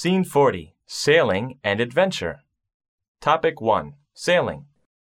Scene 40, Sailing and Adventure. Topic 1, Sailing.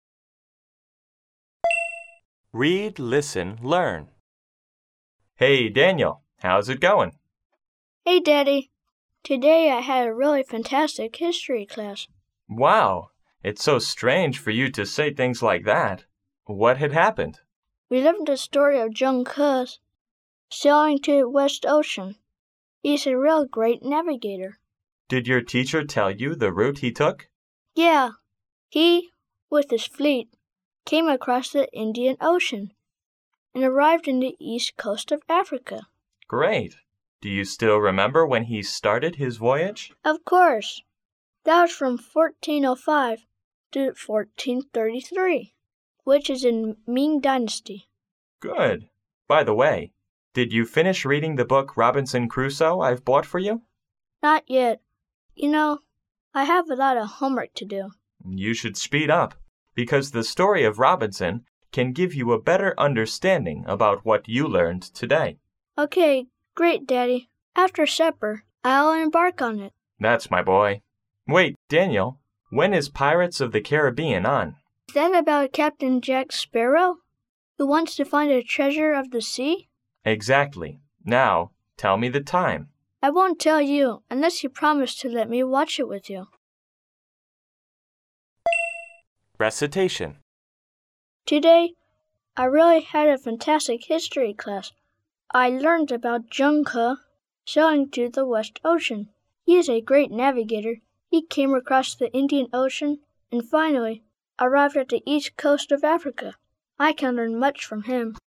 Read, listen, learn. Hey, Daniel, how's it going? Hey, Daddy. Today I had a really fantastic history class. Wow, it's so strange for you to say things like that. What had happened? We learned the story of Zheng Ke sailing to the West Ocean. He's a real great navigator. Did your teacher tell you the route he took? Yeah, he, with his fleet, came across the Indian Ocean and arrived in the east coast of Africa. Great. Do you still remember when he started his voyage? Of course. That was from 1405 to 1433, which is in Ming Dynasty. Good. By the way, did you finish reading the book Robinson Crusoe I've bought for you? Not yet. You know, I have a lot of homework to do. You should speed up, because the story of Robinson can give you a better understanding about what you learned today. Okay, great, Daddy. After supper, I'll embark on it. That's my boy. Wait, Daniel, when is Pirates of the Caribbean on? Is that about Captain Jack Sparrow, who wants to find a treasure of the sea? Exactly. Now, tell me the time. I won't tell you unless you promise to let me watch it with you. Recitation. Today, I really had a fantastic history class. I learned about Zheng Ke sailing to the West Ocean. He is a great navigator. He came across the Indian Ocean and finally arrived at the east coast of Africa. I can learn much from him.